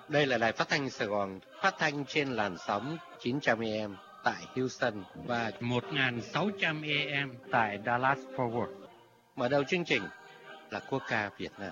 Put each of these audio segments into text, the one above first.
Đây là đài phát thanh Sài Gòn, phát thanh trên làn sóng 900 AM tại Houston và 1600 AM tại Dallas Fort Worth. mở đầu chương trình là quốc ca Việt Nam.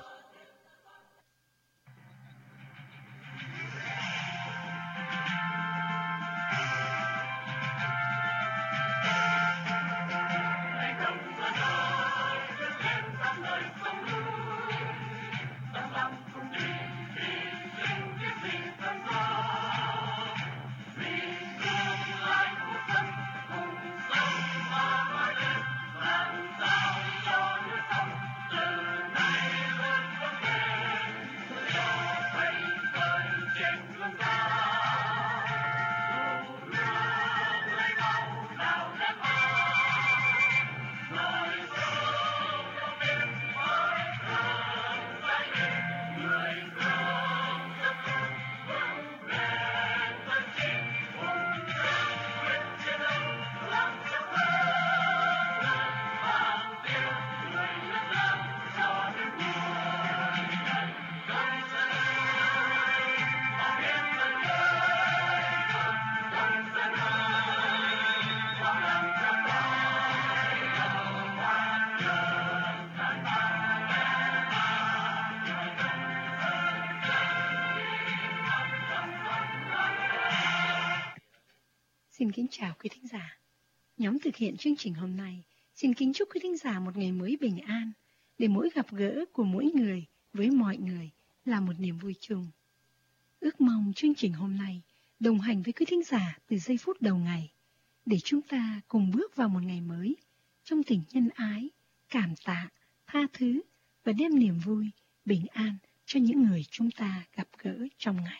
Xin kính chào quý thính giả. Nhóm thực hiện chương trình hôm nay xin kính chúc quý thính giả một ngày mới bình an, để mỗi gặp gỡ của mỗi người với mọi người là một niềm vui chung. Ước mong chương trình hôm nay đồng hành với quý thính giả từ giây phút đầu ngày, để chúng ta cùng bước vào một ngày mới trong tình nhân ái, cảm tạ, tha thứ và đem niềm vui, bình an cho những người chúng ta gặp gỡ trong ngày.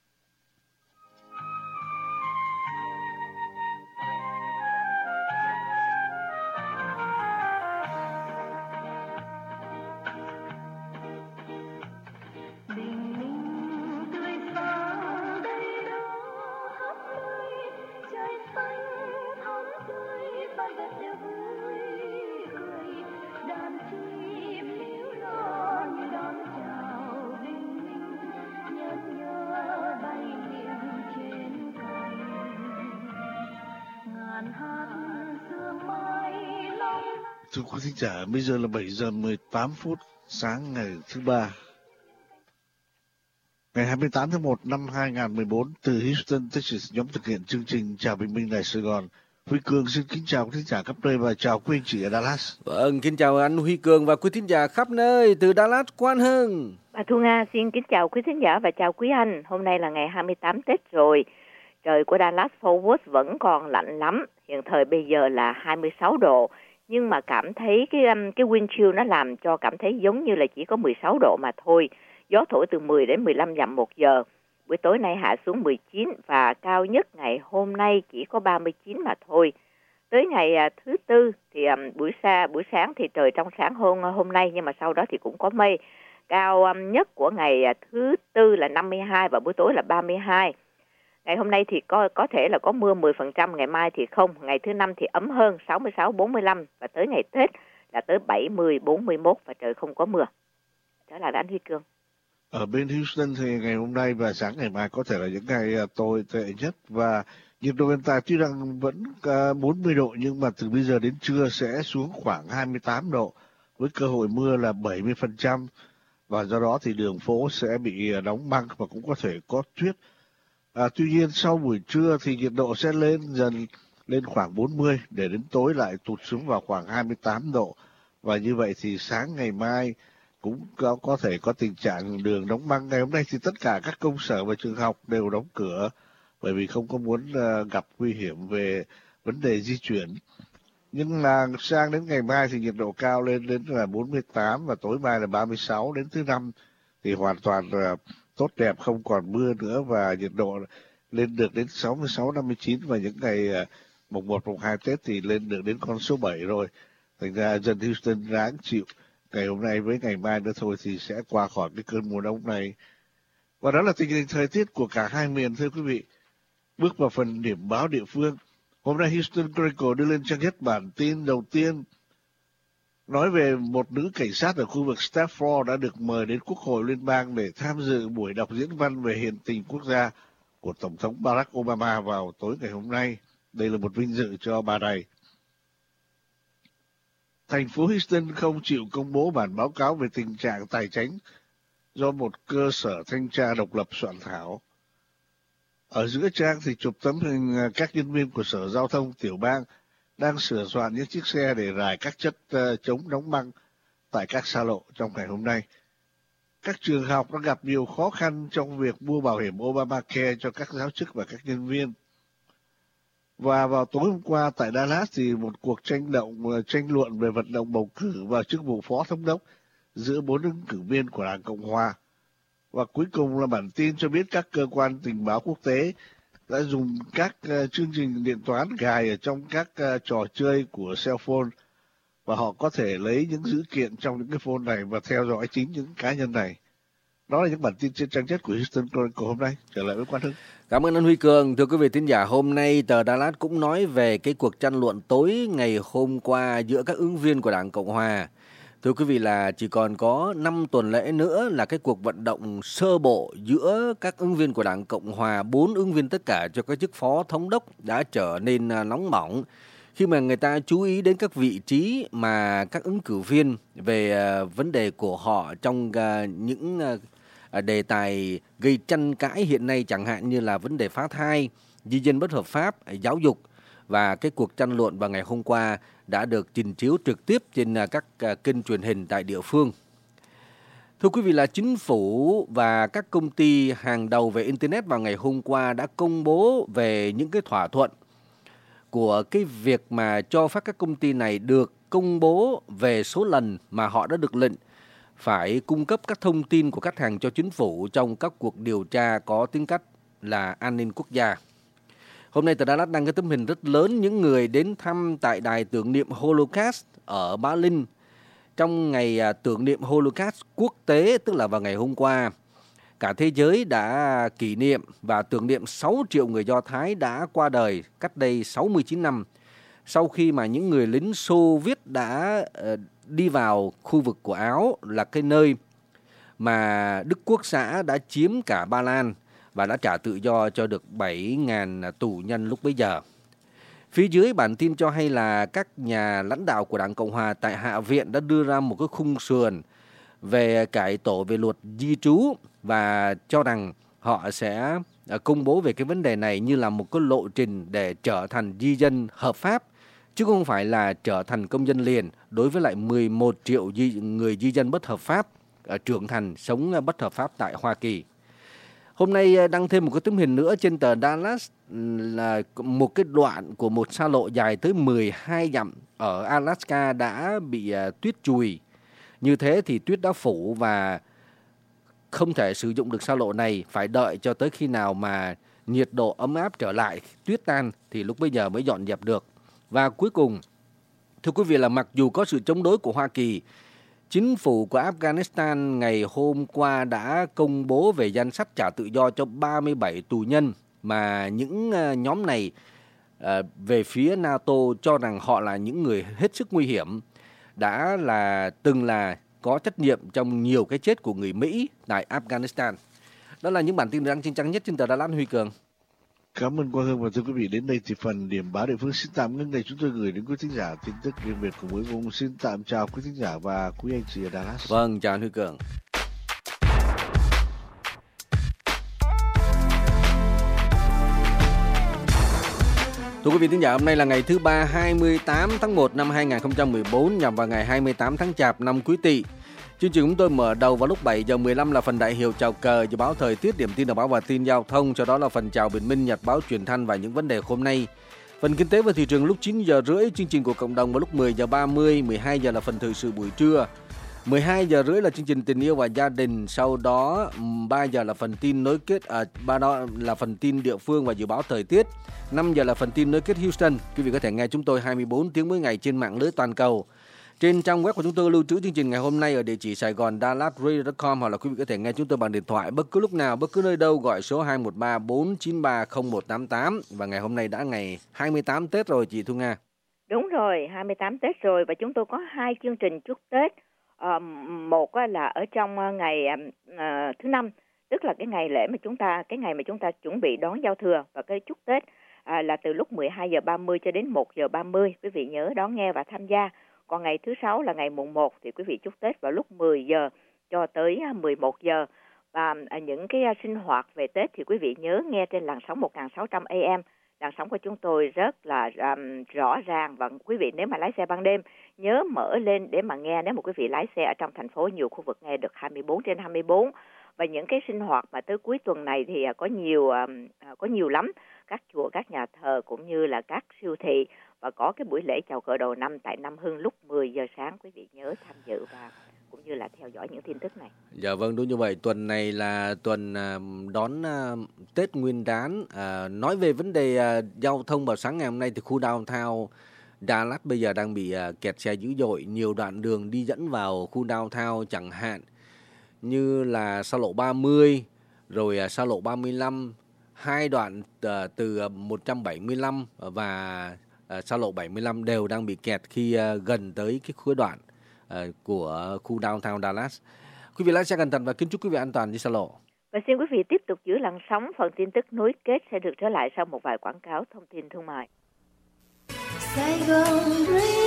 Thưa quý thính giả, bây giờ là 7 giờ 18 phút sáng ngày thứ Ba, ngày 28 tháng 1 năm 2014, từ Houston, Texas, nhóm thực hiện chương trình Chào Bình minh Đài Sài Gòn. Huy Cường xin kính chào quý thính giả khắp nơi và chào quý anh chị ở Dallas. Vâng, kính chào anh Huy Cường và quý thính giả khắp nơi từ Dallas, Quan Hưng. Bà Thu Nga xin kính chào quý thính giả và chào quý anh. Hôm nay là ngày 28 Tết rồi. Trời của Dallas Fort Worth vẫn còn lạnh lắm. Hiện thời bây giờ là 26 độ. Nhưng mà cảm thấy cái wind chill nó làm cho cảm thấy giống như là chỉ có 16 độ mà thôi. Gió thổi từ 10 đến 15 dặm một giờ. Buổi tối nay hạ xuống 19 và cao nhất ngày hôm nay chỉ có 39 mà thôi. Tới ngày thứ Tư thì buổi sáng thì trời trong sáng hơn hôm nay, nhưng mà sau đó thì cũng có mây. Cao nhất của ngày thứ Tư là 52 và buổi tối là 32. Ngày hôm nay thì có thể là có mưa 10%, ngày mai thì không. Ngày thứ Năm thì ấm hơn 66, 45 và tới ngày Tết là tới 70, 41 và trời không có mưa. Đó là anh Huy Cường. Ở bên Houston thì ngày hôm nay và sáng ngày mai có thể là những ngày tồi tệ nhất, và nhiệt độ hiện tại tuy rằng vẫn 40 độ nhưng mà từ bây giờ đến trưa sẽ xuống khoảng 28 độ với cơ hội mưa là 70%, và do đó thì đường phố sẽ bị đóng băng và cũng có thể có tuyết. Tuy nhiên sau buổi trưa thì nhiệt độ sẽ lên khoảng 40 để đến tối lại tụt xuống vào khoảng 28 độ, và như vậy thì sáng ngày mai cũng có thể có tình trạng đường đóng băng. Ngày hôm nay thì tất cả các công sở và trường học đều đóng cửa bởi vì không có muốn gặp nguy hiểm về vấn đề di chuyển. Nhưng là sang đến ngày mai thì nhiệt độ cao lên đến là 48 và tối mai là 36, đến thứ Năm thì hoàn toàn tốt đẹp, không còn mưa nữa và nhiệt độ lên được đến 66, 59 và những ngày mùng 1, mùng 2 Tết thì lên được đến con số 7 rồi. Thành ra dân Houston ráng chịu. Ngày hôm nay với ngày mai nữa thôi thì sẽ qua khỏi cái cơn mùa đông này. Và đó là tình hình thời tiết của cả hai miền, thưa quý vị. Bước vào phần điểm báo địa phương. Hôm nay Houston Chronicle đưa lên trang nhất bản tin đầu tiên. nói về một nữ cảnh sát ở khu vực Stafford đã được mời đến Quốc hội Liên bang để tham dự buổi đọc diễn văn về hiện tình quốc gia của Tổng thống Barack Obama vào tối ngày hôm nay. Đây là một vinh dự cho bà này. Thành phố Houston không chịu công bố bản báo cáo về tình trạng tài chính do một cơ sở thanh tra độc lập soạn thảo. Ở giữa trang thì chụp tấm hình các nhân viên của Sở Giao thông tiểu bang đang sửa soạn những chiếc xe để rải các chất chống đóng băng tại các xa lộ trong ngày hôm nay. Các trường học đã gặp nhiều khó khăn trong việc mua bảo hiểm Obamacare cho các giáo chức và các nhân viên. Và vào tối hôm qua tại Dallas thì một cuộc tranh luận về vận động bầu cử vào chức vụ phó thống đốc giữa 4 ứng cử viên của Đảng Cộng Hòa. Và cuối cùng là bản tin cho biết các cơ quan tình báo quốc tế đã dùng các chương trình điện toán gài ở trong các trò chơi của cell phone, và họ có thể lấy những dữ kiện trong những cái phone này và theo dõi chính những cá nhân này. Đó là những bản tin trên trang nhất của Houston Chronicle hôm nay. Trở lại với Quang Hưng. Cảm ơn anh Huy Cường. Thưa quý vị thính giả, hôm nay tờ Dallas cũng nói về cái cuộc tranh luận tối ngày hôm qua giữa các ứng viên của Đảng Cộng Hòa. Thưa quý vị là chỉ còn có 5 tuần lễ nữa là cái cuộc vận động sơ bộ giữa các ứng viên của Đảng Cộng Hòa, 4 ứng viên tất cả cho các chức phó thống đốc đã trở nên nóng bỏng khi mà người ta chú ý đến các vị trí mà các ứng cử viên về vấn đề của họ trong những đề tài gây tranh cãi hiện nay, chẳng hạn như là vấn đề phá thai, di dân bất hợp pháp, giáo dục. Và cái cuộc tranh luận vào ngày hôm qua đã được trình chiếu trực tiếp trên các kênh truyền hình tại địa phương. Thưa quý vị là chính phủ và các công ty hàng đầu về Internet vào ngày hôm qua đã công bố về những cái thỏa thuận của cái việc mà cho phép các công ty này được công bố về số lần mà họ đã được lệnh phải cung cấp các thông tin của khách hàng cho chính phủ trong các cuộc điều tra có tính cách là an ninh quốc gia. Hôm nay tờ Dallas đăng cái tấm hình rất lớn những người đến thăm tại đài tưởng niệm Holocaust ở Berlin trong ngày tưởng niệm Holocaust quốc tế, tức là vào ngày hôm qua. Cả thế giới đã kỷ niệm và tưởng niệm 6 triệu người Do Thái đã qua đời cách đây 69 năm sau khi mà những người lính Xô Viết đã đi vào khu vực của Áo, là cái nơi mà Đức Quốc xã đã chiếm cả Ba Lan và đã trả tự do cho được 7.000 tù nhân lúc bấy giờ. Phía dưới bản tin cho hay là các nhà lãnh đạo của Đảng Cộng Hòa tại Hạ viện đã đưa ra một cái khung sườn về cải tổ về luật di trú và cho rằng họ sẽ công bố về cái vấn đề này như là một cái lộ trình để trở thành di dân hợp pháp, chứ không phải là trở thành công dân liền đối với lại 11 triệu người di dân bất hợp pháp trưởng thành sống bất hợp pháp tại Hoa Kỳ. Hôm nay đăng thêm một cái tấm hình nữa trên tờ Dallas là một cái đoạn của một xa lộ dài tới 12 dặm ở Alaska đã bị tuyết chùi. Như thế thì tuyết đã phủ và không thể sử dụng được xa lộ này, phải đợi cho tới khi nào mà nhiệt độ ấm áp trở lại, tuyết tan thì lúc bấy giờ mới dọn dẹp được. Và cuối cùng, thưa quý vị là mặc dù có sự chống đối của Hoa Kỳ, chính phủ của Afghanistan ngày hôm qua đã công bố về danh sách trả tự do cho 37 tù nhân mà những nhóm này về phía NATO cho rằng họ là những người hết sức nguy hiểm, đã từng là có trách nhiệm trong nhiều cái chết của người Mỹ tại Afghanistan. Đó là những bản tin đăng trên trang nhất trên tờ Dallas. Huy Cường. Cảm ơn Quang Hưng. Và thưa quý vị, đến đây thì phần điểm báo địa phương xin tạm ngưng. Ngày chúng tôi gửi đến quý thính giả tin tức riêng biệt của mỗi vùng. Xin tạm chào quý thính giả và quý anh chị ở Dallas. Vâng, chào Huy Cường. Thưa quý vị thính giả, hôm nay là ngày thứ Ba 28 tháng 1 năm 2014 nhằm vào ngày 28 tháng Chạp năm Quý Tỵ. Chương trình chúng tôi mở đầu vào lúc 7 giờ 15 là phần đại hiệu chào cờ, dự báo thời tiết, điểm tin đọc báo và tin giao thông, sau đó là phần chào bình minh, nhật báo truyền thanh và những vấn đề hôm nay. Phần kinh tế và thị trường lúc 9 giờ rưỡi, chương trình của cộng đồng vào lúc 10 giờ 30, 12 giờ là phần thời sự buổi trưa. 12 giờ rưỡi là chương trình tình yêu và gia đình, sau đó 3 giờ là phần tin nối kết đó là phần tin địa phương và dự báo thời tiết. 5 giờ là phần tin nối kết Houston. Quý vị có thể nghe chúng tôi 24 tiếng mỗi ngày trên mạng lưới toàn cầu. Trên trang web của chúng tôi lưu trữ chương trình ngày hôm nay ở địa chỉ saigondallatradio.com, hoặc là quý vị có thể nghe chúng tôi bằng điện thoại bất cứ lúc nào, bất cứ nơi đâu, gọi số 213 493 0188. Và ngày hôm nay đã ngày 28 Tết rồi chị Thu Nga. Đúng rồi, 28 Tết rồi và chúng tôi có 2 chương trình chúc Tết. Một là ở trong ngày thứ Năm, tức là cái ngày mà chúng ta chuẩn bị đón giao thừa, và cái chúc Tết là từ lúc 12:30 cho đến 1:30. Quý vị nhớ đón nghe và tham gia. Còn ngày thứ Sáu là ngày mùng 1 thì quý vị chúc Tết vào lúc 10 giờ cho tới 11 giờ. Và những cái sinh hoạt về Tết thì quý vị nhớ nghe trên làn sóng 1600 AM. Làn sóng của chúng tôi rất là rõ ràng, và quý vị nếu mà lái xe ban đêm nhớ mở lên để mà nghe. Nếu mà quý vị lái xe ở trong thành phố, nhiều khu vực nghe được 24/24. Và những cái sinh hoạt mà tới cuối tuần này thì có nhiều lắm, các chùa, các nhà thờ cũng như là các siêu thị, và có cái buổi lễ chào cờ đầu năm tại Nam Hưng lúc 10 giờ sáng. Quý vị nhớ tham dự và cũng như là theo dõi những tin tức này. Dạ vâng, đúng như vậy. Tuần này là tuần đón Tết Nguyên đán. Nói về vấn đề giao thông vào sáng ngày hôm nay thì khu downtown Dallas bây giờ đang bị kẹt xe dữ dội. Nhiều đoạn đường đi dẫn vào khu downtown chẳng hạn như là xa lộ 30, rồi xa lộ 35, hai đoạn từ 175 và xa lộ 75 đều đang bị kẹt khi gần tới cái khối đoạn của khu downtown Dallas. Quý vị lái xe cẩn thận và kính chúc quý vị an toàn đi xa lộ. Và xin quý vị tiếp tục giữ làn sóng, phần tin tức nối kết sẽ được trở lại sau một vài quảng cáo thông tin thương mại. Sài Gòn